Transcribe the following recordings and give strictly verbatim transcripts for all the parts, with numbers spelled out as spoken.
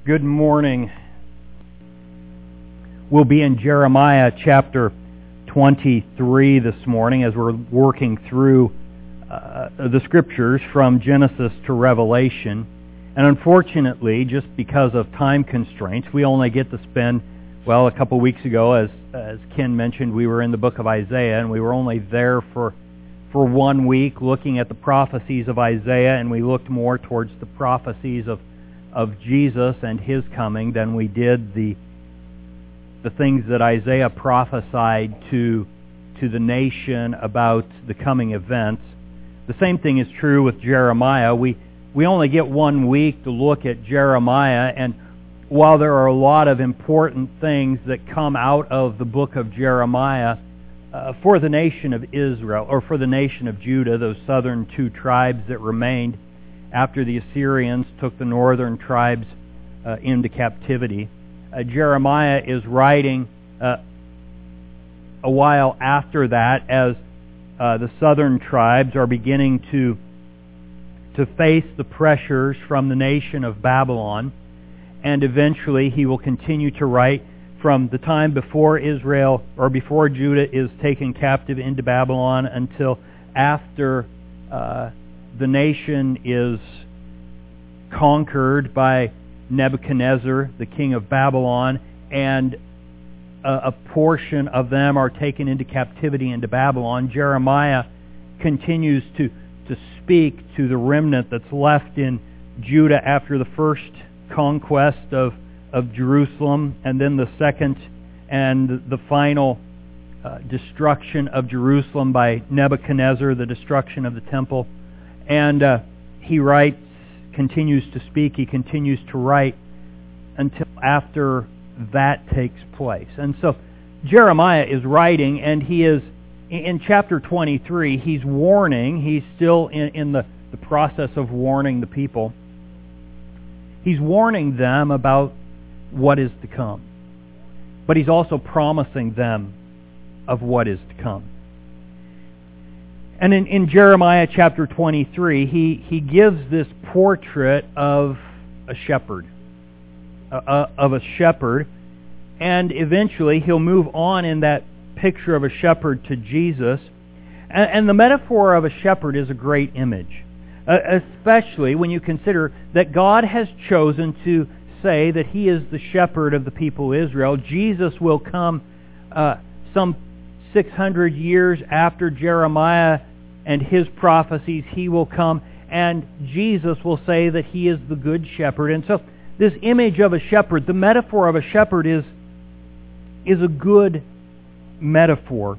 Good morning. We'll be in Jeremiah chapter twenty-three this morning as we're working through uh, the scriptures from Genesis to Revelation. And unfortunately, just because of time constraints, we only get to spend, well, a couple weeks ago, as as Ken mentioned, we were in the book of Isaiah, and we were only there for for one week looking at the prophecies of Isaiah, and we looked more towards the prophecies of of Jesus and His coming than we did the the things that Isaiah prophesied to to the nation about the coming events. The same thing is true with Jeremiah. We we only get one week to look at Jeremiah, and while there are a lot of important things that come out of the book of Jeremiah uh, for the nation of Israel, or for the nation of Judah, those southern two tribes that remained after the Assyrians took the northern tribes uh, into captivity. Uh, Jeremiah is writing uh, a while after that, as uh, the southern tribes are beginning to to face the pressures from the nation of Babylon, and eventually he will continue to write from the time before Israel or before Judah is taken captive into Babylon until after uh, the nation is conquered by Nebuchadnezzar, the king of Babylon, and a, a portion of them are taken into captivity into Babylon. Jeremiah continues to, to speak to the remnant that's left in Judah after the first conquest of, of Jerusalem, and then the second and the final uh, destruction of Jerusalem by Nebuchadnezzar, the destruction of the temple. And uh, he writes, continues to speak, he continues to write until after that takes place. And so Jeremiah is writing, and he is, in chapter twenty-three, he's warning, he's still in, in the, the process of warning the people. He's warning them about what is to come. But he's also promising them of what is to come. And in, in Jeremiah chapter twenty-three, he, he gives this portrait of a shepherd, uh, of a shepherd, and eventually he'll move on in that picture of a shepherd to Jesus. And, and the metaphor of a shepherd is a great image, uh, especially when you consider that God has chosen to say that He is the shepherd of the people of Israel. Jesus will come uh, some six hundred years after Jeremiah and his prophecies. He will come, and Jesus will say that He is the good shepherd. And so this image of a shepherd, the metaphor of a shepherd, is, is a good metaphor.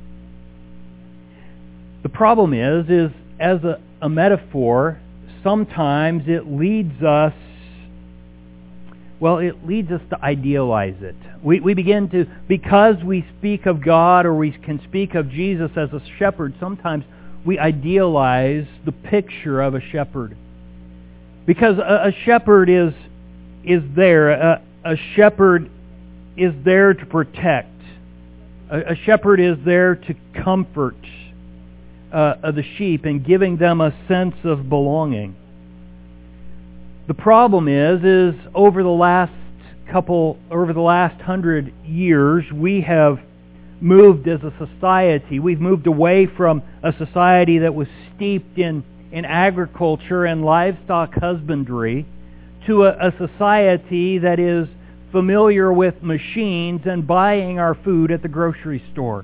The problem is, is as a, a metaphor, sometimes it leads us Well, it leads us to idealize it. We we begin to, because we speak of God or we can speak of Jesus as a shepherd, sometimes we idealize the picture of a shepherd. Because a, a shepherd is is there. A, a shepherd is there to protect. A, a shepherd is there to comfort uh, the sheep and giving them a sense of belonging. The problem is, is over the last couple, over the last hundred years, we have moved as a society. We've moved away from a society that was steeped in, in agriculture and livestock husbandry to a, a society that is familiar with machines and buying our food at the grocery store.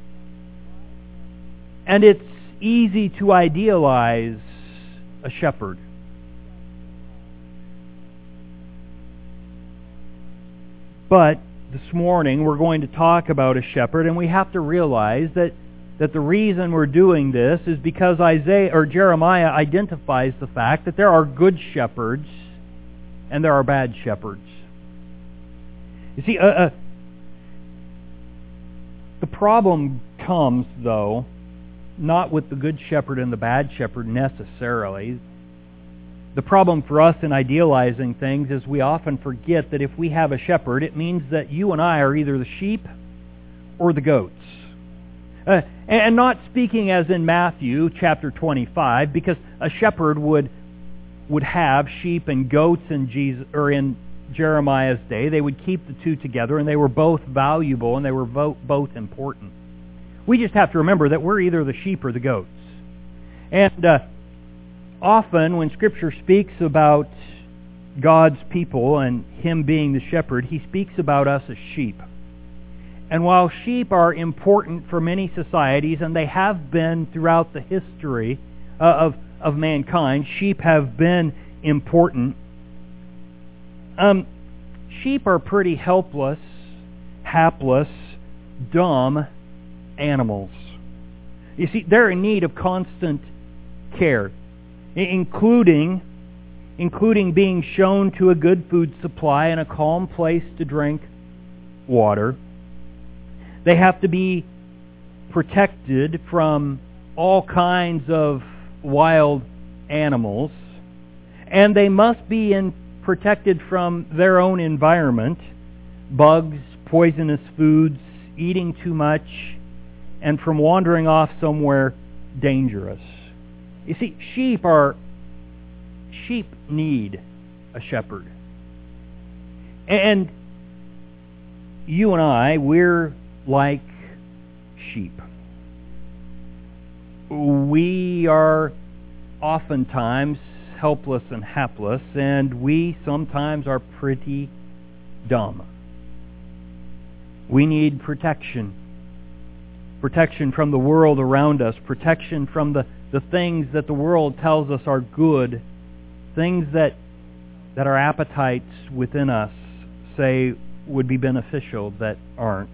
And it's easy to idealize a shepherd. But this morning we're going to talk about a shepherd, and we have to realize that, that the reason we're doing this is because Isaiah or Jeremiah identifies the fact that there are good shepherds and there are bad shepherds. You see, uh, uh, the problem comes, though, not with the good shepherd and the bad shepherd necessarily. The problem for us in idealizing things is we often forget that if we have a shepherd, it means that you and I are either the sheep or the goats. Uh, and not speaking as in Matthew chapter twenty-five, because a shepherd would would have sheep and goats in Jesus or in Jeremiah's day. They would keep the two together, and they were both valuable, and they were both important. We just have to remember that we're either the sheep or the goats. And uh, often when Scripture speaks about God's people and Him being the shepherd, He speaks about us as sheep. And while sheep are important for many societies, and they have been throughout the history uh, of, of mankind, sheep have been important. Um, sheep are pretty helpless, hapless, dumb animals. You see, they're in need of constant care, including including being shown to a good food supply and a calm place to drink water. They have to be protected from all kinds of wild animals, and they must be in, protected from their own environment, bugs, poisonous foods, eating too much, and from wandering off somewhere dangerous. You see, sheep are sheep need a shepherd. And you and I, we're like sheep. We are oftentimes helpless and hapless, and we sometimes are pretty dumb. We need protection. Protection from the world around us, protection from the, the things that the world tells us are good, things that that our appetites within us say would be beneficial that aren't.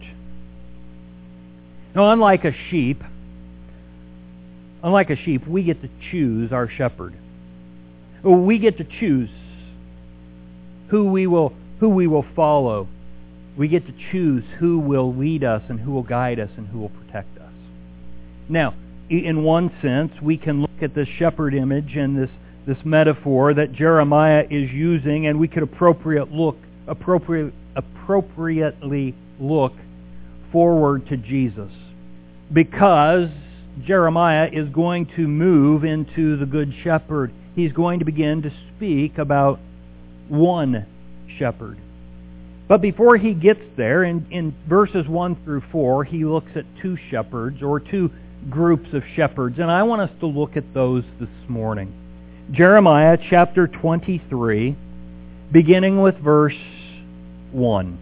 Now, unlike a sheep, unlike a sheep, we get to choose our shepherd. We get to choose who we will who we will follow. We get to choose who will lead us and who will guide us and who will protect us. Now, in one sense, we can look at this shepherd image and this, this metaphor that Jeremiah is using, and we could appropriate look, appropriate, appropriately look forward to Jesus. Because Jeremiah is going to move into the Good Shepherd. He's going to begin to speak about one shepherd. But before he gets there, in, in verses one through four, he looks at two shepherds, or two groups of shepherds, and I want us to look at those this morning. Jeremiah chapter twenty-three, beginning with verse one.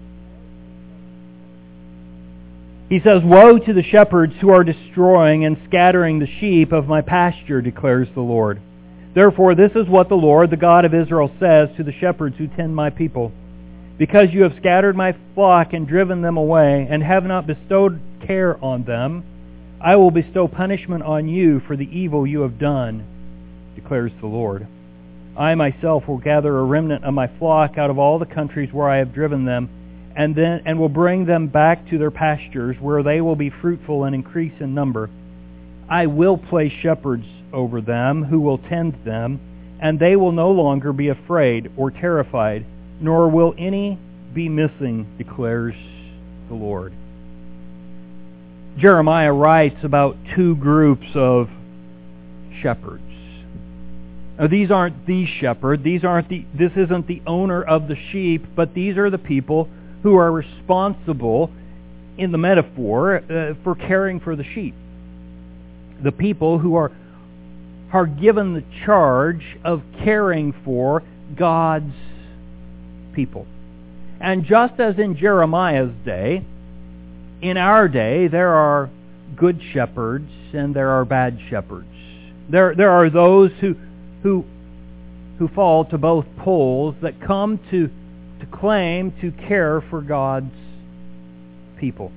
He says, "Woe to the shepherds who are destroying and scattering the sheep of my pasture, declares the Lord. Therefore this is what the Lord, the God of Israel, says to the shepherds who tend my people. Because you have scattered my flock and driven them away, and have not bestowed care on them, I will bestow punishment on you for the evil you have done, declares the Lord. I myself will gather a remnant of my flock out of all the countries where I have driven them, and then and will bring them back to their pastures, where they will be fruitful and increase in number. I will place shepherds over them who will tend them, and they will no longer be afraid or terrified, nor will any be missing, declares the Lord." Jeremiah writes about two groups of shepherds. Now, these aren't the shepherd. These aren't the. This isn't the owner of the sheep, but these are the people who are responsible, in the metaphor, uh, for caring for the sheep. The people who are are given the charge of caring for God's people. And just as in Jeremiah's day, in our day there are good shepherds and there are bad shepherds. There there are those who who who fall to both poles, that come to to claim to care for God's people.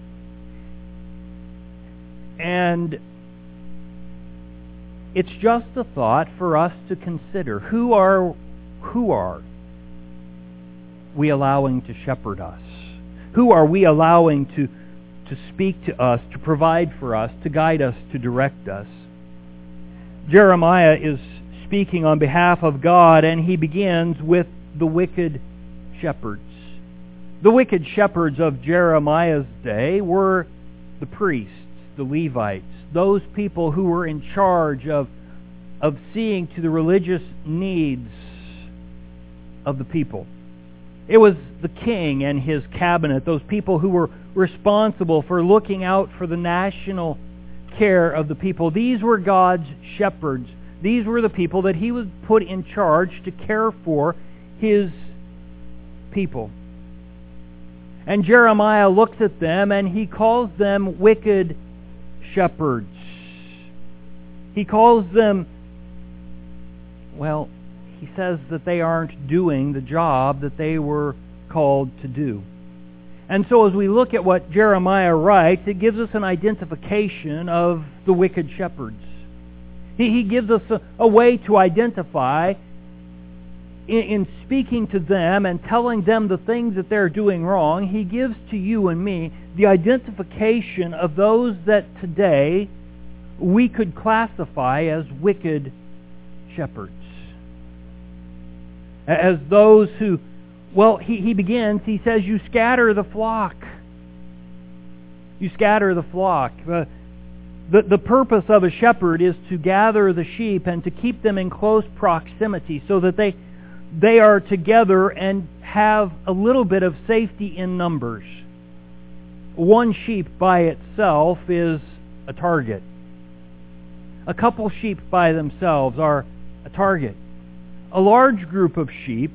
And it's just a thought for us to consider. Who are who are we allowing to shepherd us? Who are we allowing to, to speak to us, to provide for us, to guide us, to direct us? Jeremiah is speaking on behalf of God, and he begins with the wicked shepherds. The wicked shepherds of Jeremiah's day were the priests, the Levites, those people who were in charge of, of seeing to the religious needs of the people. It was the king and his cabinet, those people who were responsible for looking out for the national care of the people. These were God's shepherds. These were the people that he was put in charge to care for his people. And Jeremiah looks at them and he calls them wicked shepherds. He calls them, well, he says that they aren't doing the job that they were called to do. And so as we look at what Jeremiah writes, it gives us an identification of the wicked shepherds. He, he gives us a, a way to identify in, in speaking to them and telling them the things that they're doing wrong. He gives to you and me the identification of those that today we could classify as wicked shepherds. As those who, well, he, he begins, he says, you scatter the flock. You scatter the flock. Uh, the, the purpose of a shepherd is to gather the sheep and to keep them in close proximity so that they, they are together and have a little bit of safety in numbers. One sheep by itself is a target. A couple sheep by themselves are a target. A large group of sheep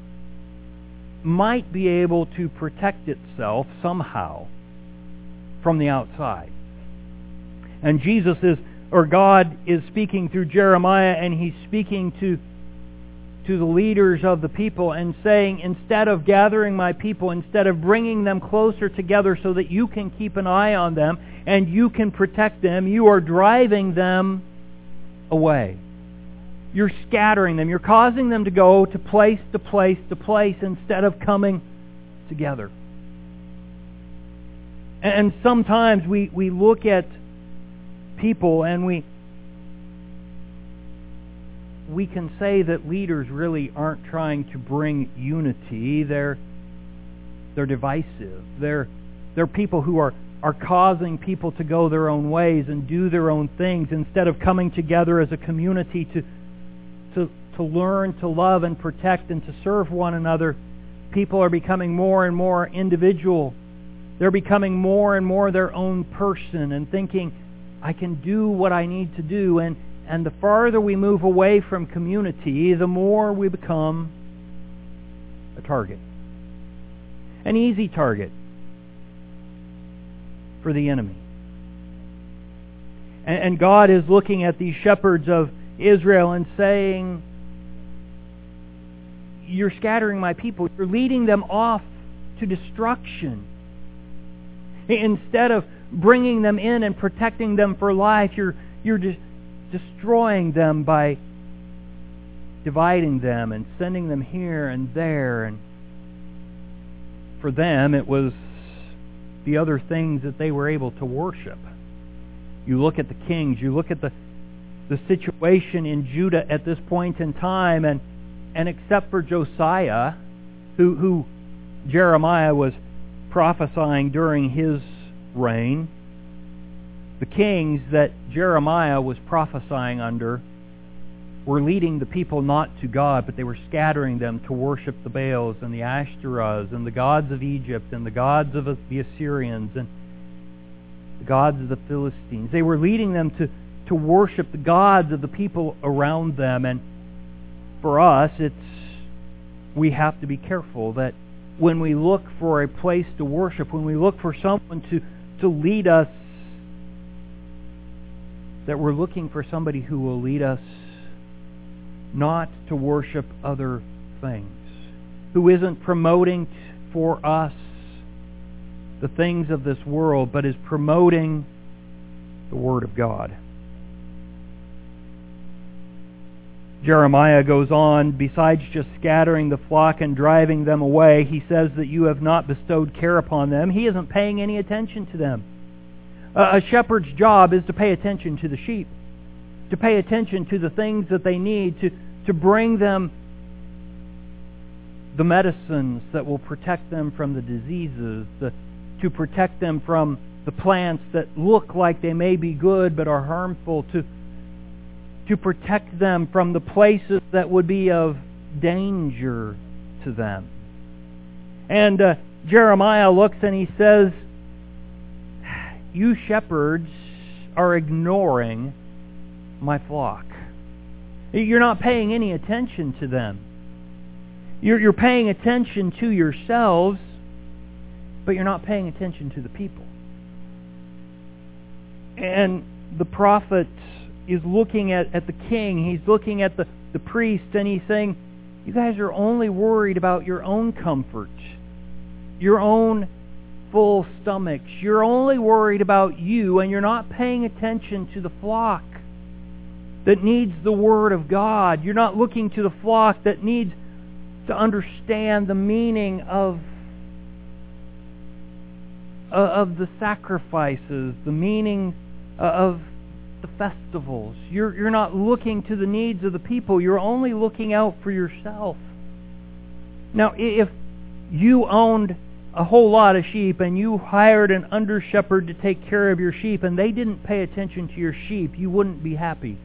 might be able to protect itself somehow from the outside. And Jesus is, or God is speaking through Jeremiah, and He's speaking to, to the leaders of the people and saying, instead of gathering my people, instead of bringing them closer together so that you can keep an eye on them and you can protect them, you are driving them away. You're scattering them. You're causing them to go to place to place to place instead of coming together. And sometimes we, we look at people and we we can say that leaders really aren't trying to bring unity. They're they're divisive. They're they're people who are, are causing people to go their own ways and do their own things instead of coming together as a community to To, to learn to love and protect and to serve one another. People are becoming more and more individual. They're becoming more and more their own person and thinking, I can do what I need to do. And, and the farther we move away from community, the more we become a target. An easy target for the enemy. And, and God is looking at these shepherds of Israel and saying, you're scattering my people. You're leading them off to destruction. Instead of bringing them in and protecting them for life, you're, you're de- destroying them by dividing them and sending them here and there. And for them, it was the other things that they were able to worship. You look at the kings, you look at the the situation in Judah at this point in time, and and except for Josiah, who who Jeremiah was prophesying during his reign, the kings that Jeremiah was prophesying under were leading the people not to God, but they were scattering them to worship the Baals and the Ashtoreths and the gods of Egypt and the gods of the Assyrians and the gods of the Philistines. They were leading them to to worship the gods of the people around them. And for us, it's we have to be careful that when we look for a place to worship, when we look for someone to, to lead us, that we're looking for somebody who will lead us not to worship other things, who isn't promoting for us the things of this world, but is promoting the Word of God. Jeremiah goes on, besides just scattering the flock and driving them away, he says that you have not bestowed care upon them. He isn't paying any attention to them. A shepherd's job is to pay attention to the sheep, to pay attention to the things that they need, to, to bring them the medicines that will protect them from the diseases, the, to protect them from the plants that look like they may be good but are harmful, to to protect them from the places that would be of danger to them. And uh, Jeremiah looks and he says, you shepherds are ignoring my flock. You're not paying any attention to them. You're, you're paying attention to yourselves, but you're not paying attention to the people. And the prophet is looking at, at the king, he's looking at the, the priest, and he's saying, you guys are only worried about your own comfort, your own full stomachs. You're only worried about you, and you're not paying attention to the flock that needs the Word of God. You're not looking to the flock that needs to understand the meaning of of the sacrifices, the meaning of the festivals. You're, you're not looking to the needs of the people. You're only looking out for yourself. Now, if you owned a whole lot of sheep and you hired an under-shepherd to take care of your sheep and they didn't pay attention to your sheep, you wouldn't be happy.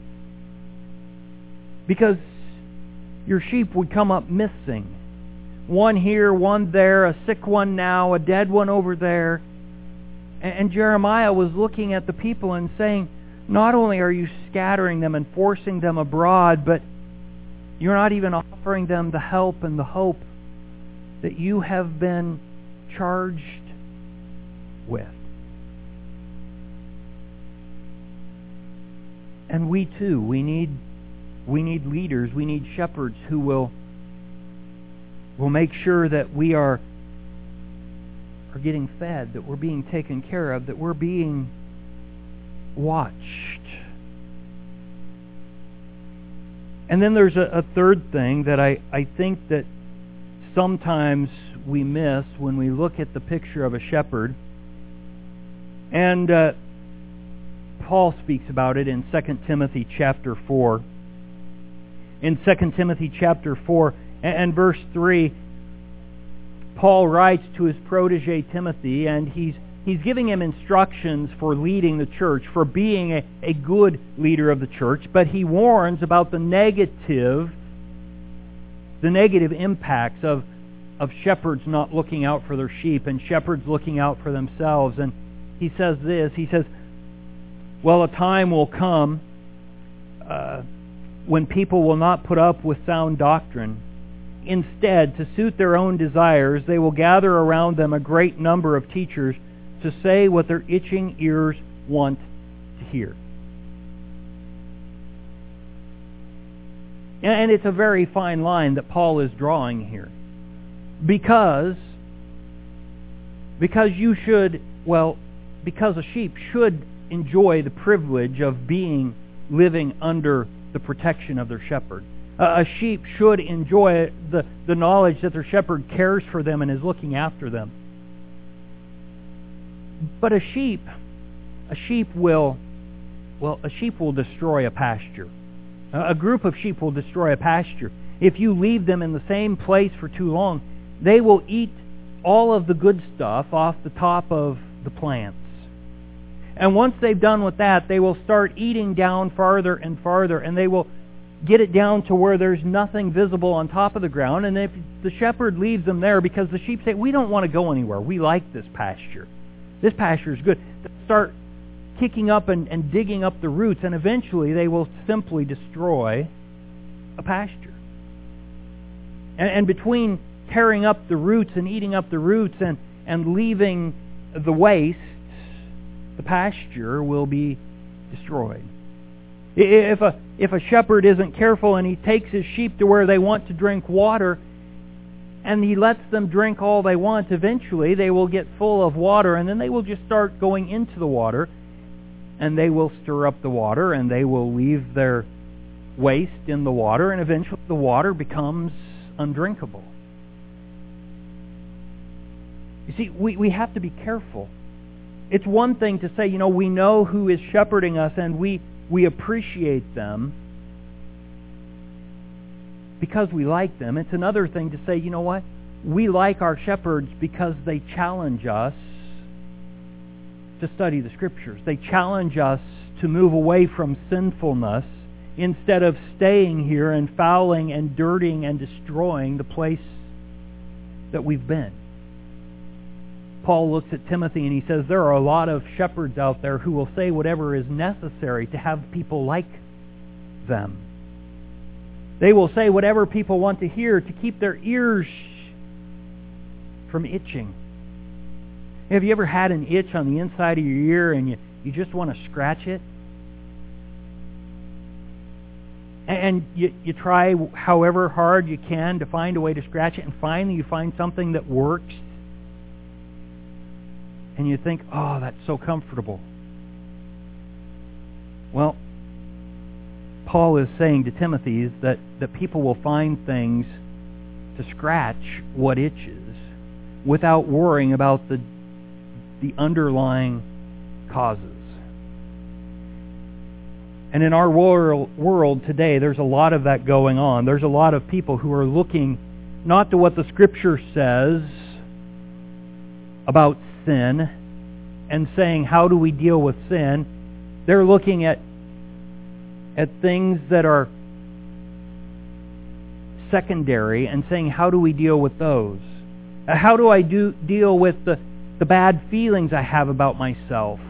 Because your sheep would come up missing. One here, one there, a sick one now, a dead one over there. And Jeremiah was looking at the people and saying, not only are you scattering them and forcing them abroad, but you're not even offering them the help and the hope that you have been charged with. And we too, we need we need leaders, we need shepherds who will will make sure that we are are getting fed, that we're being taken care of, that we're being watched. And then there's a, a third thing that I, I think that sometimes we miss when we look at the picture of a shepherd. And uh, Paul speaks about it in Second Timothy chapter four. In Second Timothy chapter four and, and verse three, Paul writes to his protege Timothy, and he's he's giving him instructions for leading the church, for being a, a good leader of the church, but he warns about the negative the negative impacts of of shepherds not looking out for their sheep and shepherds looking out for themselves. And he says this, he says, well, a time will come uh, when people will not put up with sound doctrine. Instead, to suit their own desires, they will gather around them a great number of teachers to say what their itching ears want to hear. And it's a very fine line that Paul is drawing here. Because, because you should, well, because a sheep should enjoy the privilege of being, living under the protection of their shepherd. Uh, a sheep should enjoy the, the knowledge that their shepherd cares for them and is looking after them. But a sheep, a sheep will, well, a sheep will destroy a pasture. A group of sheep will destroy a pasture. If you leave them in the same place for too long, they will eat all of the good stuff off the top of the plants. And once they've done with that, they will start eating down farther and farther, and they will get it down to where there's nothing visible on top of the ground. And if the shepherd leaves them there, because the sheep say, we don't want to go anywhere. We like this pasture. This pasture is good. They'll start kicking up and, and digging up the roots, and eventually they will simply destroy a pasture. And, and between tearing up the roots and eating up the roots and, and leaving the waste, the pasture will be destroyed. If a, if a shepherd isn't careful and he takes his sheep to where they want to drink water and he lets them drink all they want, eventually they will get full of water, and then they will just start going into the water, and they will stir up the water, and they will leave their waste in the water, and eventually the water becomes undrinkable. You see, we, we have to be careful. It's one thing to say, you know, we know who is shepherding us, and we, we appreciate them because we like them. It's another thing to say, you know what? We like our shepherds because they challenge us to study the Scriptures. They challenge us to move away from sinfulness instead of staying here and fouling and dirtying and destroying the place that we've been. Paul looks at Timothy and he says there are a lot of shepherds out there who will say whatever is necessary to have people like them. They will say whatever people want to hear to keep their ears from itching. Have you ever had an itch on the inside of your ear and you, you just want to scratch it? And you, you try however hard you can to find a way to scratch it, and finally you find something that works. And you think, oh, that's so comfortable. Well, Paul is saying to Timothy is that, that people will find things to scratch what itches without worrying about the, the underlying causes. And in our world today, there's a lot of that going on. There's a lot of people who are looking not to what the Scripture says about sin and saying, how do we deal with sin? They're looking at at things that are secondary and saying, how do we deal with those? How do I do deal with the, the bad feelings I have about myself?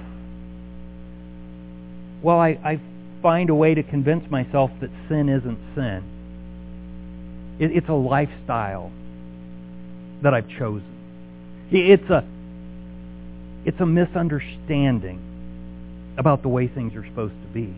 Well, I, I find a way to convince myself that sin isn't sin. It, it's a lifestyle that I've chosen. It's a it's a misunderstanding about the way things are supposed to be.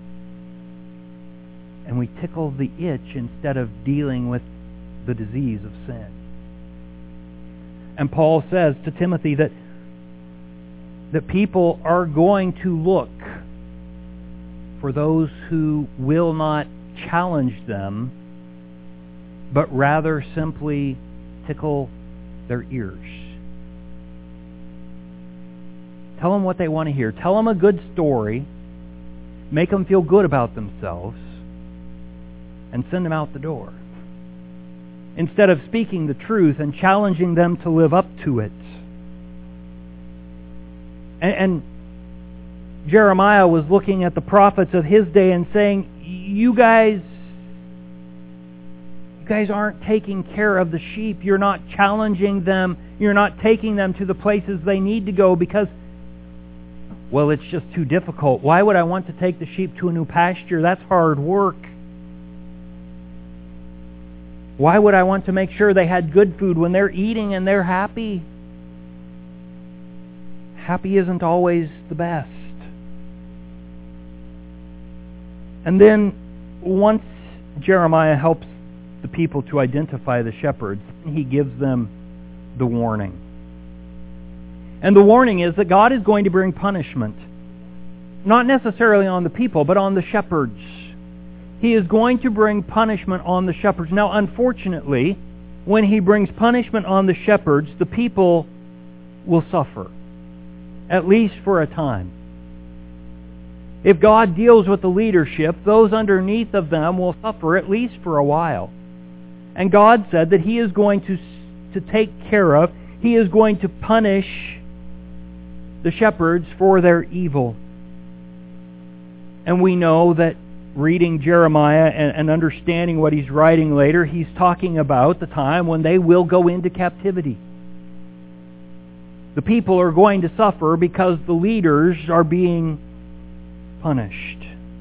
And we tickle the itch instead of dealing with the disease of sin. And Paul says to Timothy that that people are going to look for those who will not challenge them, but rather simply tickle their ears. Tell them what they want to hear. Tell them a good story. Make them feel good about themselves. And send them out the door. Instead of speaking the truth and challenging them to live up to it. And, and Jeremiah was looking at the prophets of his day and saying, you guys, you guys aren't taking care of the sheep. You're not challenging them. You're not taking them to the places they need to go because, well, it's just too difficult. Why would I want to take the sheep to a new pasture? That's hard work. Why would I want to make sure they had good food when they're eating and they're happy? Happy isn't always the best. And then once Jeremiah helps the people to identify the shepherds, he gives them the warning. And the warning is that God is going to bring punishment. Not necessarily on the people, but on the shepherds. He is going to bring punishment on the shepherds. Now, unfortunately, when he brings punishment on the shepherds, the people will suffer, at least for a time. If God deals with the leadership, those underneath of them will suffer at least for a while. And God said that He is going to, to take care of, He is going to punish the shepherds for their evil. And we know that reading Jeremiah and, and understanding what he's writing later, he's talking about the time when they will go into captivity. The people are going to suffer because the leaders are being punished.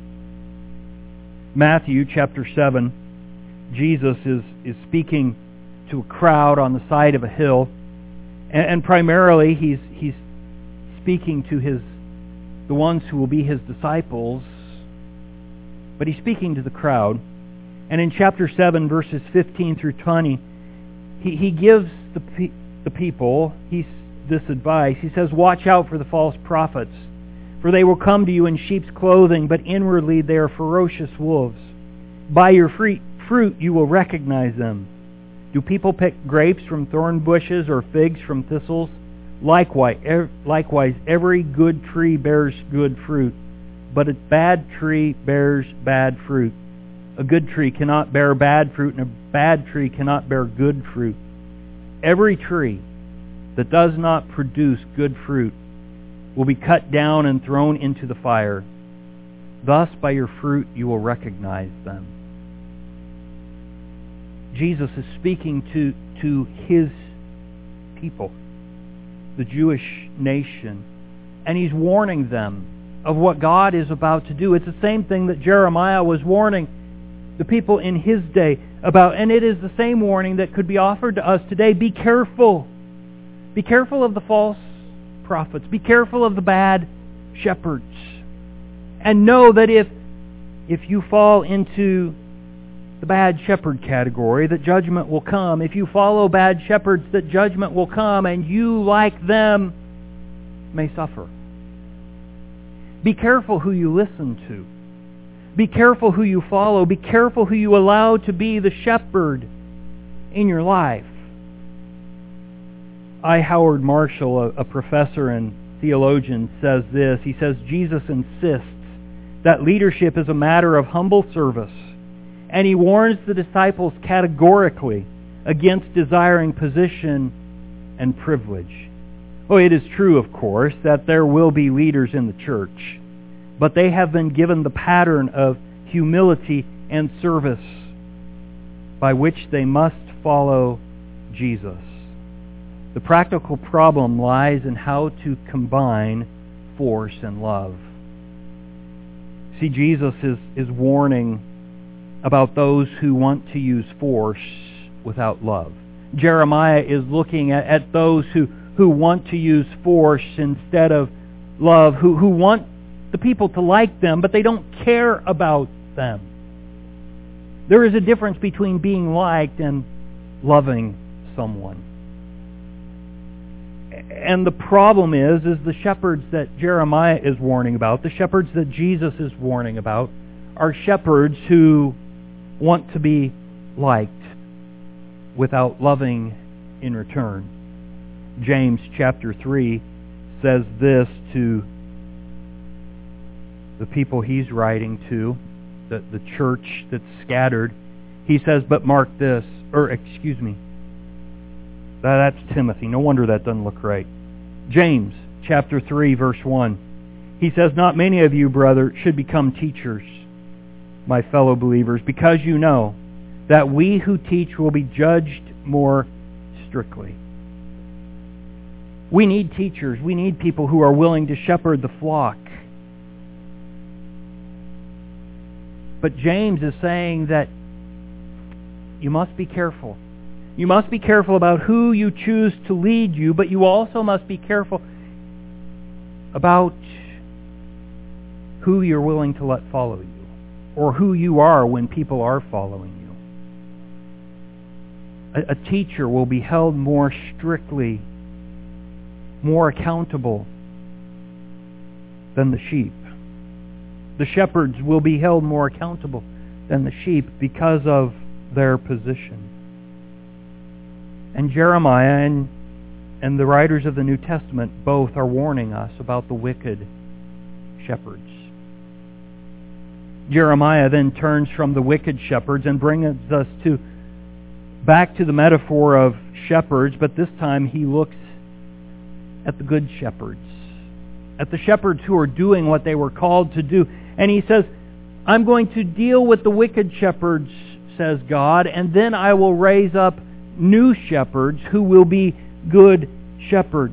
Matthew chapter seven, Jesus is, is speaking to a crowd on the side of a hill, and, and primarily he's he's speaking to his the ones who will be his disciples, but he's speaking to the crowd. And in chapter seven, verses fifteen through twenty, he, he gives the pe- the people he's this advice. He says, "Watch out for the false prophets, for they will come to you in sheep's clothing, but inwardly they are ferocious wolves. By your fruit you will recognize them. Do people pick grapes from thorn bushes or figs from thistles? Likewise, er, likewise, every good tree bears good fruit, but a bad tree bears bad fruit. A good tree cannot bear bad fruit, and a bad tree cannot bear good fruit. Every tree that does not produce good fruit will be cut down and thrown into the fire. Thus, by your fruit you will recognize them." Jesus is speaking to, to his people, the Jewish nation. And he's warning them of what God is about to do. It's the same thing that Jeremiah was warning the people in his day about. And it is the same warning that could be offered to us today. Be careful. Be careful of the false prophets. Be careful of the bad shepherds. And know that if if you fall into the bad shepherd category, that judgment will come. If you follow bad shepherds, that judgment will come, and you, like them, may suffer. Be careful who you listen to. Be careful who you follow. Be careful who you allow to be the shepherd in your life. I. Howard Marshall, a, a professor and theologian, says this. He says, Jesus insists that leadership is a matter of humble service, and he warns the disciples categorically against desiring position and privilege. Oh, it is true, of course, that there will be leaders in the church, but they have been given the pattern of humility and service by which they must follow Jesus. The practical problem lies in how to combine force and love. See, Jesus is, is warning about those who want to use force without love. Jeremiah is looking at, at those who, who want to use force instead of love, who, who want the people to like them, but they don't care about them. There is a difference between being liked and loving someone. And the problem is, is the shepherds that Jeremiah is warning about, the shepherds that Jesus is warning about, are shepherds who want to be liked without loving in return. James chapter three says this to the people he's writing to, the, the church that's scattered. He says, but mark this, or excuse me, that, that's Timothy. No wonder that doesn't look right. James chapter three, verse one. He says, not many of you, brother, should become teachers, my fellow believers, because you know that we who teach will be judged more strictly. We need teachers. We need people who are willing to shepherd the flock. But James is saying that you must be careful. You must be careful about who you choose to lead you, but you also must be careful about who you're willing to let follow you, or who you are when people are following you. A, a teacher will be held more strictly, more accountable than the sheep. The shepherds will be held more accountable than the sheep because of their position. And Jeremiah and, and the writers of the New Testament both are warning us about the wicked shepherds. Jeremiah then turns from the wicked shepherds and brings us to back to the metaphor of shepherds, but this time he looks at the good shepherds, at the shepherds who are doing what they were called to do. And he says, I'm going to deal with the wicked shepherds, says God, and then I will raise up new shepherds who will be good shepherds.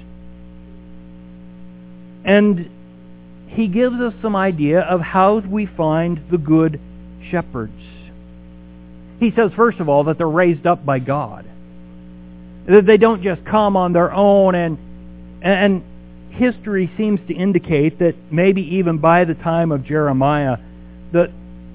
And he gives us some idea of how we find the good shepherds. He says, first of all, that they're raised up by God. That they don't just come on their own, and and history seems to indicate that maybe even by the time of Jeremiah, that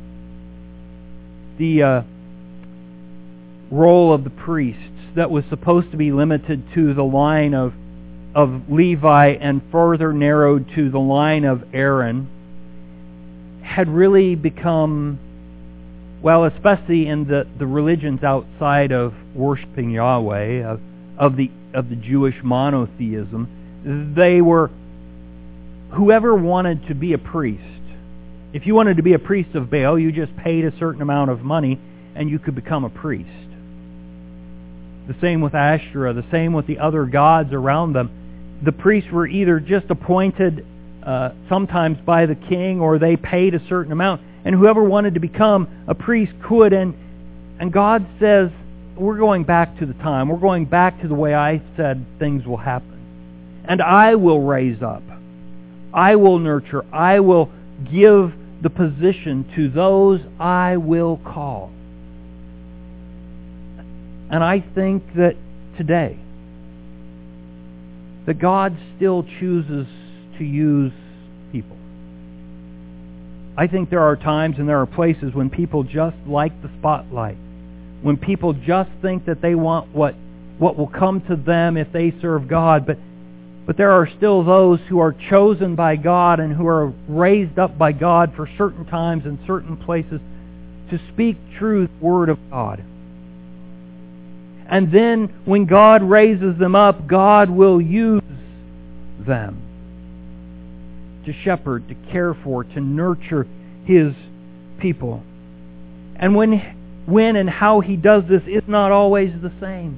the uh, role of the priests that was supposed to be limited to the line of of Levi and further narrowed to the line of Aaron had really become, well, especially in the, the religions outside of worshiping Yahweh, of, of the of the Jewish monotheism, they were, whoever wanted to be a priest, if you wanted to be a priest of Baal, you just paid a certain amount of money and you could become a priest. The same with Asherah, the same with the other gods around them. The priests were either just appointed uh, sometimes by the king, or they paid a certain amount, and whoever wanted to become a priest could. And and God says, we're going back to the time. We're going back to the way I said things will happen. And I will raise up. I will nurture. I will give the position to those I will call. And I think that today, that God still chooses to use people. I think there are times and there are places when people just like the spotlight. When people just think that they want what, what will come to them if they serve God. But, but there are still those who are chosen by God and who are raised up by God for certain times and certain places to speak truth, Word of God. And then when God raises them up, God will use them to shepherd, to care for, to nurture His people. And when, when and how He does this is not always the same.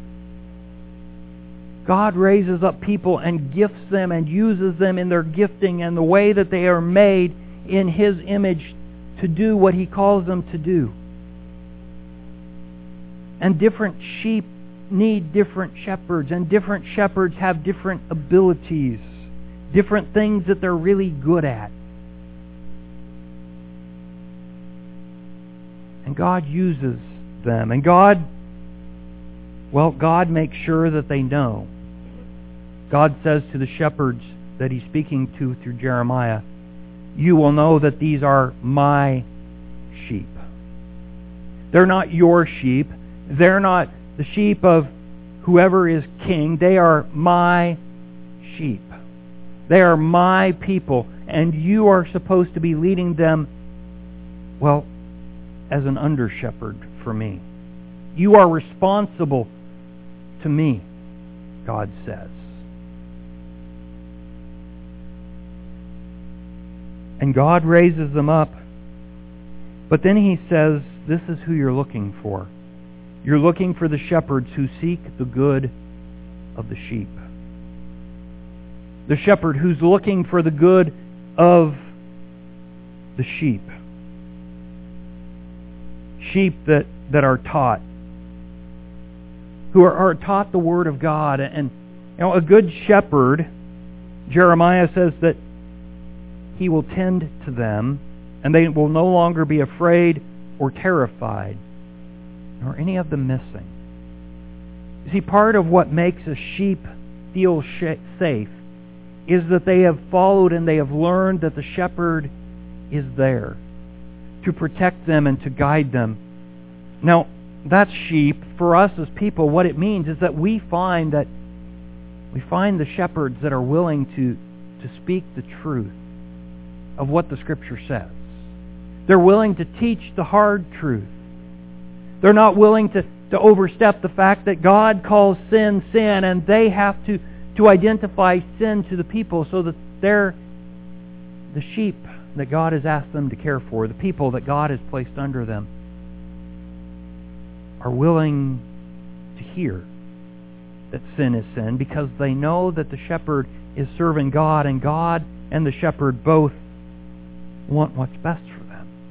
God raises up people and gifts them and uses them in their gifting and the way that they are made in His image to do what He calls them to do. And different sheep need different shepherds, and different shepherds have different abilities, different things that they're really good at. And God uses them. And God, well, God makes sure that they know. God says to the shepherds that He's speaking to through Jeremiah, "You will know that these are my sheep." They're not your sheep. They're not the sheep of whoever is king. They are my sheep. They are my people. And you are supposed to be leading them, well, as an under-shepherd for me. You are responsible to me, God says. And God raises them up. But then He says, this is who you're looking for. You're looking for the shepherds who seek the good of the sheep. The shepherd who's looking for the good of the sheep. Sheep that, that are taught. Who are, are taught the Word of God. And you know, a good shepherd, Jeremiah says that he will tend to them, and they will no longer be afraid or terrified, nor any of them missing. You see, part of what makes a sheep feel sh- safe is that they have followed and they have learned that the shepherd is there to protect them and to guide them. Now, that sheep, for us as people, what it means is that we find that we find the shepherds that are willing to, to speak the truth of what the Scripture says. They're willing to teach the hard truth. They're not willing to, to overstep the fact that God calls sin, sin, and they have to, to identify sin to the people so that they're the sheep that God has asked them to care for, the people that God has placed under them, are willing to hear that sin is sin because they know that the shepherd is serving God, and God and the shepherd both want what's best for them.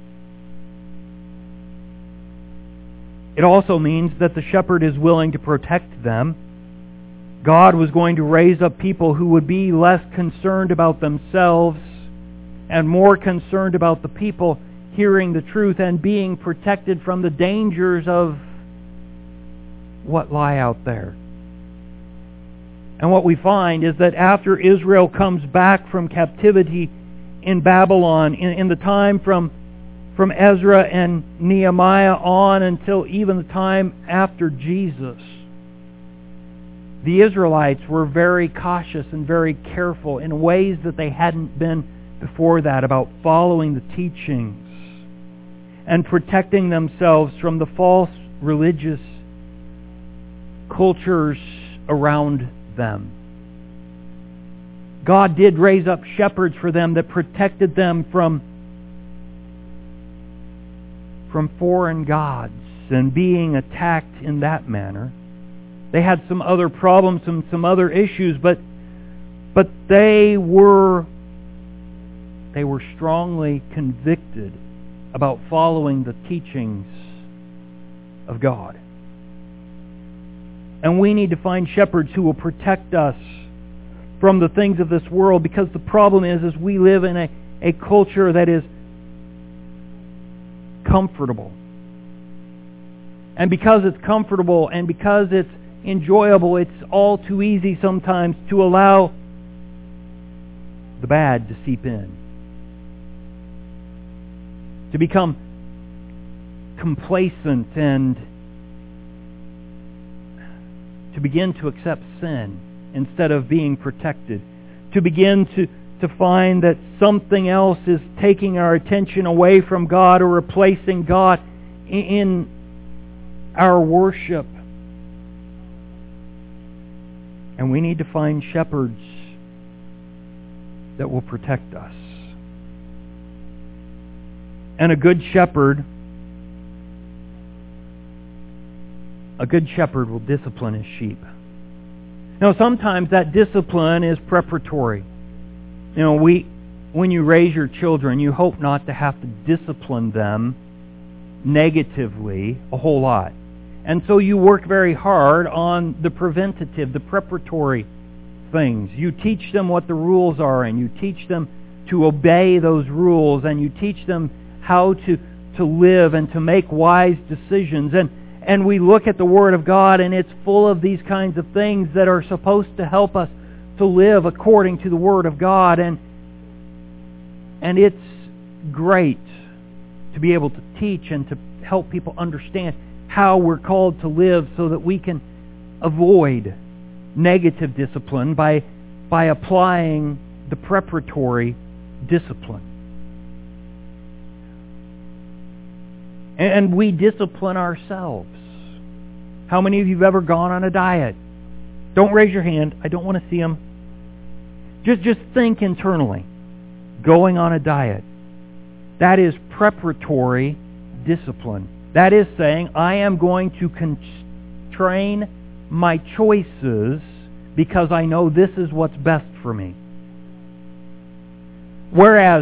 It also means that the shepherd is willing to protect them. God was going to raise up people who would be less concerned about themselves and more concerned about the people hearing the truth and being protected from the dangers of what lie out there. And what we find is that after Israel comes back from captivity in Babylon, in, in the time from From Ezra and Nehemiah on until even the time after Jesus, the Israelites were very cautious and very careful in ways that they hadn't been before that about following the teachings and protecting themselves from the false religious cultures around them. God did raise up shepherds for them that protected them from from foreign gods and being attacked in that manner. They had some other problems, some, some other issues, but but they were they were strongly convicted about following the teachings of God. And we need to find shepherds who will protect us from the things of this world, because the problem is, is we live in a, a culture that is comfortable. And because it's comfortable and because it's enjoyable, it's all too easy sometimes to allow the bad to seep in. To become complacent and to begin to accept sin instead of being protected. To begin to, to find that something else is taking our attention away from God or replacing God in our worship. And we need to find shepherds that will protect us. And a good shepherd, a good shepherd will discipline his sheep. Now, sometimes that discipline is preparatory. You know, we, when you raise your children, you hope not to have to discipline them negatively a whole lot. And so you work very hard on the preventative, the preparatory things. You teach them what the rules are, and you teach them to obey those rules, and you teach them how to, to live and to make wise decisions. And, and we look at the Word of God, and it's full of these kinds of things that are supposed to help us to live according to the Word of God. And, and it's great to be able to teach and to help people understand how we're called to live so that we can avoid negative discipline by, by applying the preparatory discipline. And we discipline ourselves. How many of you have ever gone on a diet? Don't raise your hand. I don't want to see them. Just, just think internally. Going on a diet. That is preparatory discipline. That is saying, I am going to constrain my choices because I know this is what's best for me. Whereas,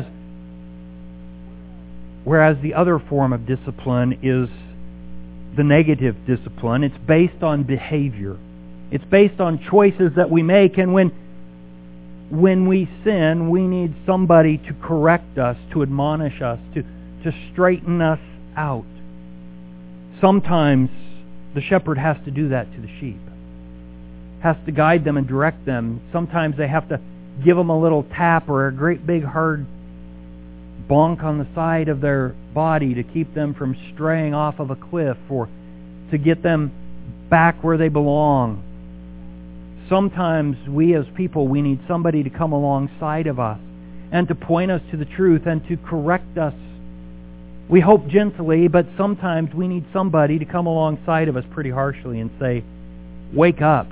whereas the other form of discipline is the negative discipline. It's based on behavior. It's based on choices that we make, and when when we sin, we need somebody to correct us, to admonish us, to, to straighten us out. Sometimes the shepherd has to do that to the sheep. Has to guide them and direct them. Sometimes they have to give them a little tap or a great big hard bonk on the side of their body to keep them from straying off of a cliff, or to get them back where they belong. Sometimes we as people, we need somebody to come alongside of us and to point us to the truth and to correct us. We hope gently, but sometimes we need somebody to come alongside of us pretty harshly and say, wake up.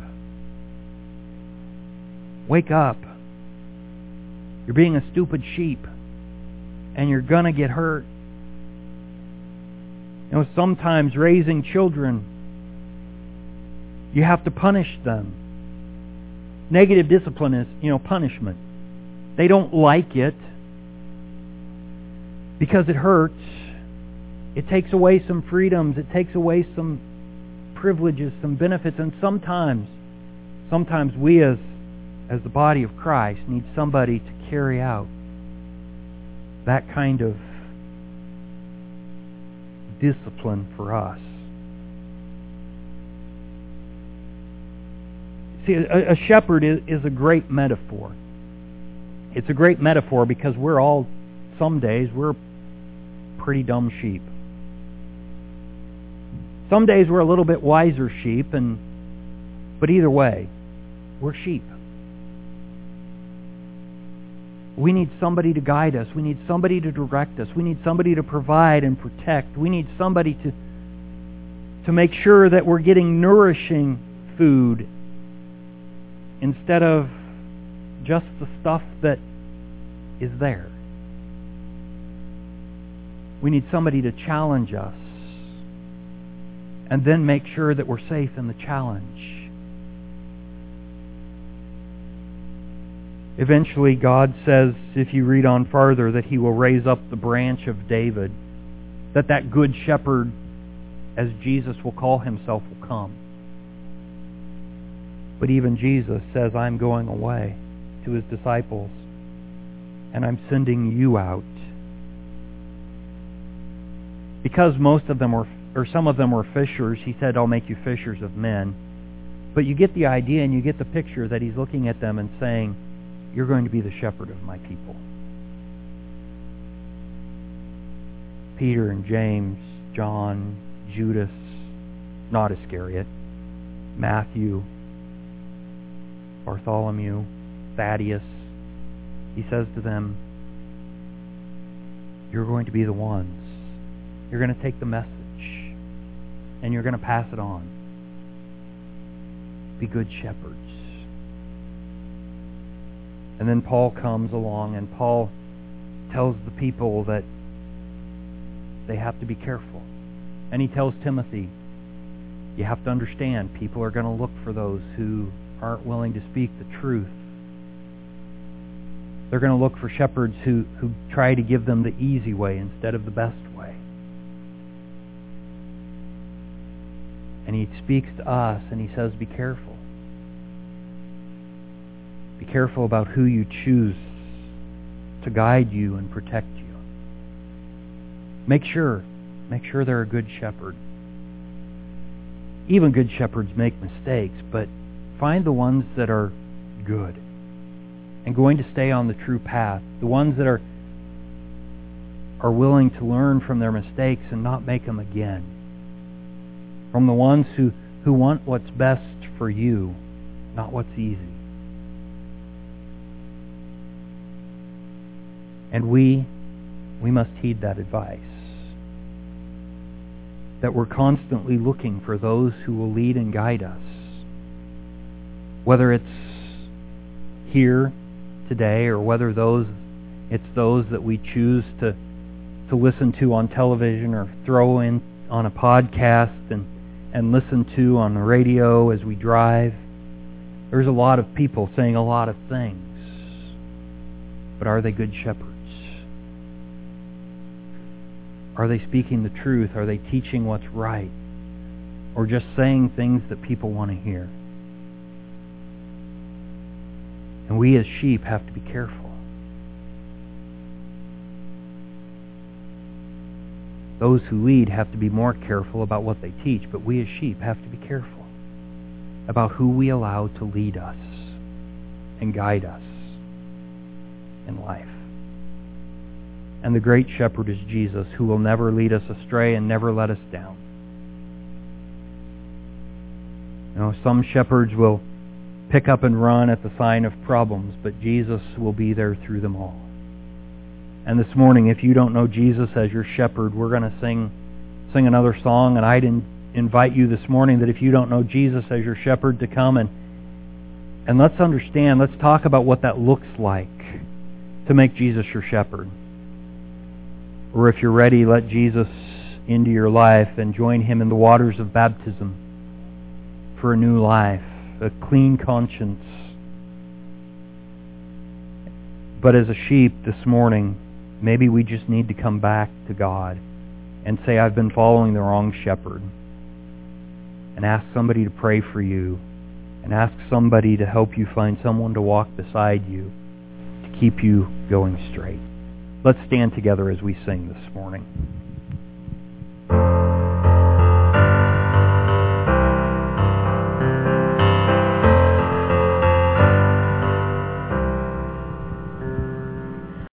Wake up. You're being a stupid sheep, and you're going to get hurt. You know, sometimes raising children, you have to punish them. Negative discipline is, you know, punishment. They don't like it because it hurts. It takes away some freedoms. It takes away some privileges, some benefits. And sometimes, sometimes we as, as the body of Christ need somebody to carry out that kind of discipline for us. See, a, a shepherd is, is a great metaphor. It's a great metaphor because we're all, some days, we're pretty dumb sheep. Some days we're a little bit wiser sheep, and but either way, we're sheep. We need somebody to guide us. We need somebody to direct us. We need somebody to provide and protect. We need somebody to, to make sure that we're getting nourishing food instead of just the stuff that is there. We need somebody to challenge us and then make sure that we're safe in the challenge. Eventually, God says, if you read on further, that He will raise up the branch of David, that that good shepherd, as Jesus will call Himself, will come. But even Jesus says, I'm going away to his disciples, and I'm sending you out. Because most of them were, or some of them were fishers, he said, I'll make you fishers of men. But you get the idea and you get the picture that he's looking at them and saying, you're going to be the shepherd of my people. Peter and James, John, Judas, not Iscariot, Matthew, Bartholomew, Thaddeus. He says to them, you're going to be the ones. You're going to take the message and you're going to pass it on. Be good shepherds. And then Paul comes along and Paul tells the people that they have to be careful. And he tells Timothy, you have to understand, people are going to look for those who aren't willing to speak the truth. They're going to look for shepherds who, who try to give them the easy way instead of the best way. And he speaks to us and he says, be careful. Be careful about who you choose to guide you and protect you. Make sure, make sure they're a good shepherd. Even good shepherds make mistakes, but find the ones that are good and going to stay on the true path. The ones that are are willing to learn from their mistakes and not make them again. From the ones who, who want what's best for you, not what's easy. And we, we must heed that advice. That we're constantly looking for those who will lead and guide us. Whether it's here today or whether those it's those that we choose to to listen to on television or throw in on a podcast and, and listen to on the radio as we drive. There's a lot of people saying a lot of things. But are they good shepherds? Are they speaking the truth? Are they teaching what's right? Or just saying things that people want to hear? And we as sheep have to be careful. Those who lead have to be more careful about what they teach, but we as sheep have to be careful about who we allow to lead us and guide us in life. And the great shepherd is Jesus, who will never lead us astray and never let us down. You know, some shepherds will pick up and run at the sign of problems, but Jesus will be there through them all. And this morning, if you don't know Jesus as your shepherd, we're going to sing sing another song, and I'd in, invite you this morning that if you don't know Jesus as your shepherd, to come and and let's understand, let's talk about what that looks like to make Jesus your shepherd. Or if you're ready, let Jesus into your life and join him in the waters of baptism for a new life, a clean conscience. But as a sheep this morning, maybe we just need to come back to God and say, I've been following the wrong shepherd. And ask somebody to pray for you. And ask somebody to help you find someone to walk beside you to keep you going straight. Let's stand together as we sing this morning.